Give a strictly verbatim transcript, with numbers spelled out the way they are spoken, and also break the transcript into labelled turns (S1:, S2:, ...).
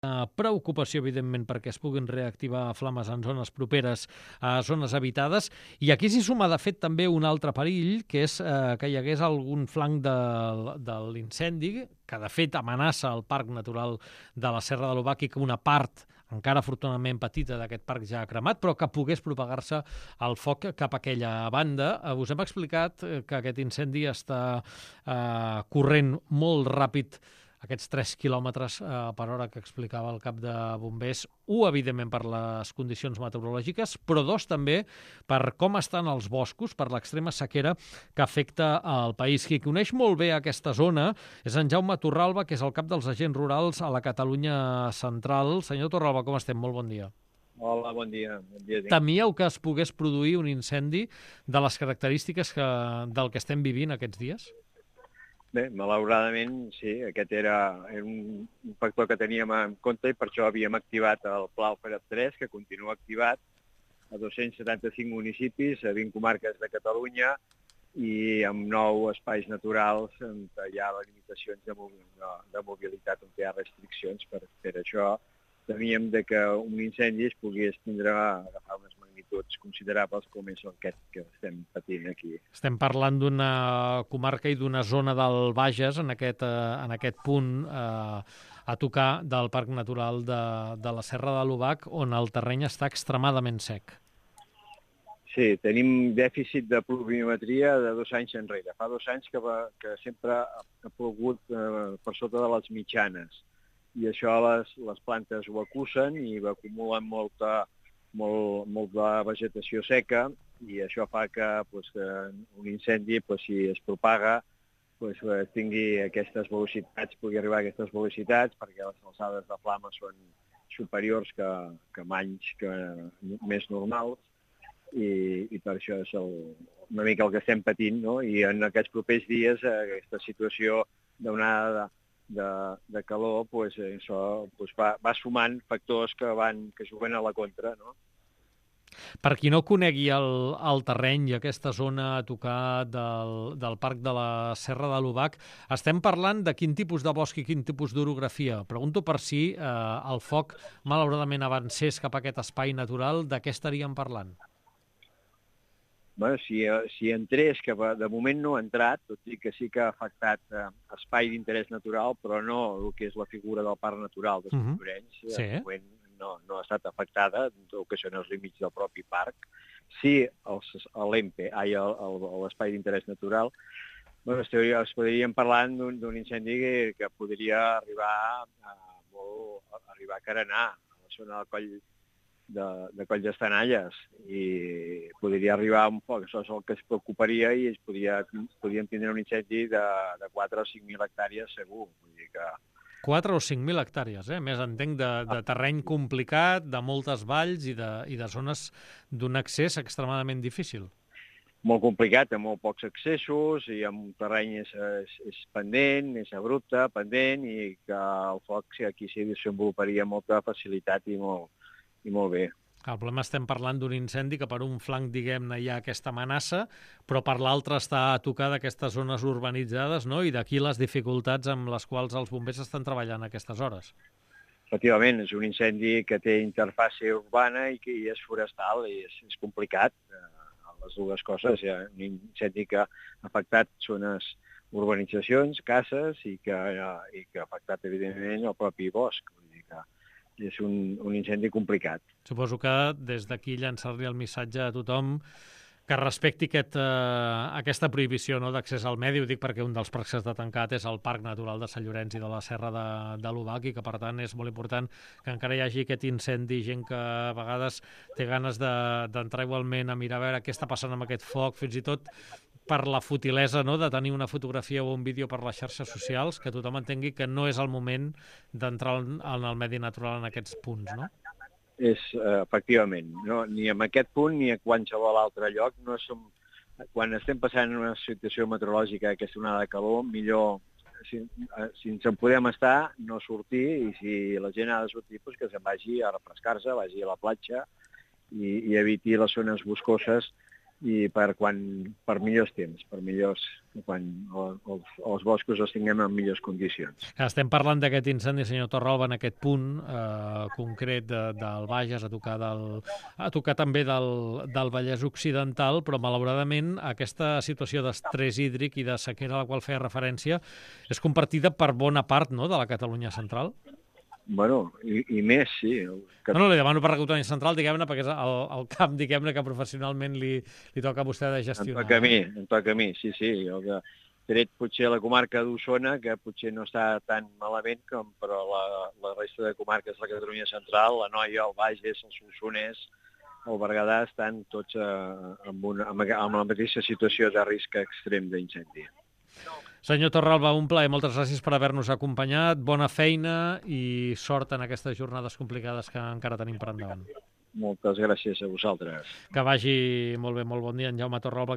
S1: Preocupació, evidentment, perquè es puguin reactivar flames en zones properes a zones habitades. I aquí s'hi suma, de fet, també un altre perill, que és eh, que hi hagués algun flanc de, de l'incendi, que, de fet, amenaça el Parc Natural de la Serra de l'Obac i que una part, encara afortunadament petita, d'aquest parc ja ha cremat, però que pogués propagar-se el foc cap a aquella banda. Eh, us hem explicat que aquest incendi està eh, corrent molt ràpid, aquests tres quilòmetres eh, per hora que explicava el cap de bombers, un, evidentment, per les condicions meteorològiques, però dos, també, per com estan els boscos, per l'extrema sequera que afecta al país. Qui coneix molt bé aquesta zona és en Jaume Torralba, que és el cap dels agents rurals a la Catalunya Central. Senyor Torralba, com estem? Molt bon dia.
S2: Hola, bon dia. Bon dia.
S1: Temíeu que es pogués produir un incendi de les característiques que, del que estem vivint aquests dies?
S2: Bé, malauradament, sí, aquest era, era un factor que teníem en compte i per això havíem activat el Pla Alfred tres, que continua activat a dos-cents setanta-cinc municipis, a vint comarques de Catalunya i amb nou espais naturals on hi ha limitacions de, de mobilitat, on hi ha restriccions. Per, per això temíem de que un incendi es pogués tindre a agafar unes magnituds considerables com és aquest que estem patint aquí.
S1: Estem parlant d'una comarca i d'una zona del Bages, en aquest, eh, en aquest punt eh, a tocar del Parc Natural de, de la Serra de l'Obac, on el terreny està extremadament sec.
S2: Sí, tenim dèficit de pluviometria de dos anys enrere. Fa dos anys que, va, que sempre ha plogut eh, per sota de les mitjanes. I això les, les plantes ho acusen i acumulen molta, molt, molta vegetació seca i això fa que, pues, que un incendi, pues, si es propaga, pues, tingui aquestes velocitats, pugui arribar a aquestes velocitats, perquè les alçades de flama són superiors que, que en anys que, més normals i, i per això és el, una mica el que estem patint, no? I en aquests propers dies aquesta situació d'onada de De, de calor, pues, això pues, va, va sumant factors que van que juguen a la contra, no?
S1: Per qui no conegui el, el terreny i aquesta zona a tocar del, del Parc de la Serra de l'Obac, estem parlant de quin tipus de bosc i quin tipus d'orografia. Pregunto per si eh, el foc malauradament avancés cap a aquest espai natural, de què estaríem parlant?
S2: Bueno, si, si entrés, que de moment no ha entrat, tot i que sí que ha afectat eh, espai d'interès natural, però no el que és la figura del parc natural de Sant Llorenç, uh -huh. sí. De moment no, no ha estat afectada, ocasionen els límits del propi parc. Sí, l'E M P E, l'espai d'interès natural, bueno, es podríem parlar d'un incendi que, que podria arribar a, molt, a arribar a carenar, a la zona del coll de, de Coll d'Estanalles, i podria arribar un poc, això és el que es preocuparia, i es podria, podríem tindre un incendi de, de quatre o cinc mil hectàrees segur. Vull dir que...
S1: quatre o cinc mil hectàrees, eh? Més entenc de, de terreny complicat, de moltes valls i de, i de zones d'un accés extremadament difícil.
S2: Molt complicat, amb molt pocs accessos, i amb un terreny és, és, és pendent, és abrupte, pendent, i que el foc aquí s'hi desenvoluparia amb molta facilitat i molt, i molt bé.
S1: El problema, estem parlant d'un incendi que per un flanc, diguem-ne, hi ha aquesta amenaça, però per l'altre està a tocar d'aquestes zones urbanitzades, no? I d'aquí les dificultats amb les quals els bombers estan treballant a aquestes hores.
S2: Efectivament, és un incendi que té interfàcia urbana i que és forestal, i és, és complicat, eh, les dues coses. Hi ha un incendi que ha afectat zones, urbanitzacions, cases, i que, eh, i que ha afectat, evidentment, el propi bosc. Vull dir que és un, un incendi complicat.
S1: Suposo que des d'aquí llançar-li el missatge a tothom que respecti aquest, eh, aquesta prohibició, no, d'accés al medi. Ho dic perquè un dels parcs que està tancat és el Parc Natural de Sant Llorenç i de la Serra de, de l'Obac, i que, per tant, és molt important que encara hi hagi aquest incendi, gent que a vegades té ganes d'entrar igualment a mirar a veure què està passant amb aquest foc, fins i tot per la futilesa, no?, de tenir una fotografia o un vídeo per les xarxes socials, que tothom entengui que no és el moment d'entrar en el medi natural en aquests punts, no?
S2: És, uh, efectivament, no? Ni en aquest punt ni a qualsevol altre lloc. No som... Quan estem passant una situació meteorològica, aquesta onada de calor, millor, si, si ens en podem estar, no sortir, i si la gent ha de sortir, doncs que se'n vagi a refrescar-se, vagi a la platja i, i eviti les zones boscoses, i per, quan, per millors temps, per millors, quan els, els boscos els tinguem en millors condicions.
S1: Estem parlant d'aquest incendi, senyor Torralba, en aquest punt eh, concret de, del Bages, a tocar, del, a tocar també del, del Vallès Occidental, però malauradament aquesta situació d'estrès hídric i de sequera a la qual feia referència és compartida per bona part, no?, de la Catalunya central?
S2: Bueno, i, i més, sí.
S1: Que... No, no, li demano per la Catalunya central, diguem-ne, perquè és el, el camp, diguem-ne, que professionalment li, li toca a vostè de gestionar.
S2: Em toca a mi, em toca a mi, sí, sí. Jo que tret potser la comarca d'Osona, que potser no està tan malament, com però la, la resta de comarques de la Catalunya central, la Noia, el Bages, el Solsonès, el Berguedà, estan tots eh, amb, una, amb, amb la mateixa situació de risc extrem d'incendi.
S1: Senyor Torralba, un plaer. Moltes gràcies per haver-nos acompanyat. Bona feina i sort en aquestes jornades complicades que encara tenim per endavant.
S2: Moltes gràcies a vosaltres.
S1: Que vagi molt bé, molt bon dia, en Jaume Torralba.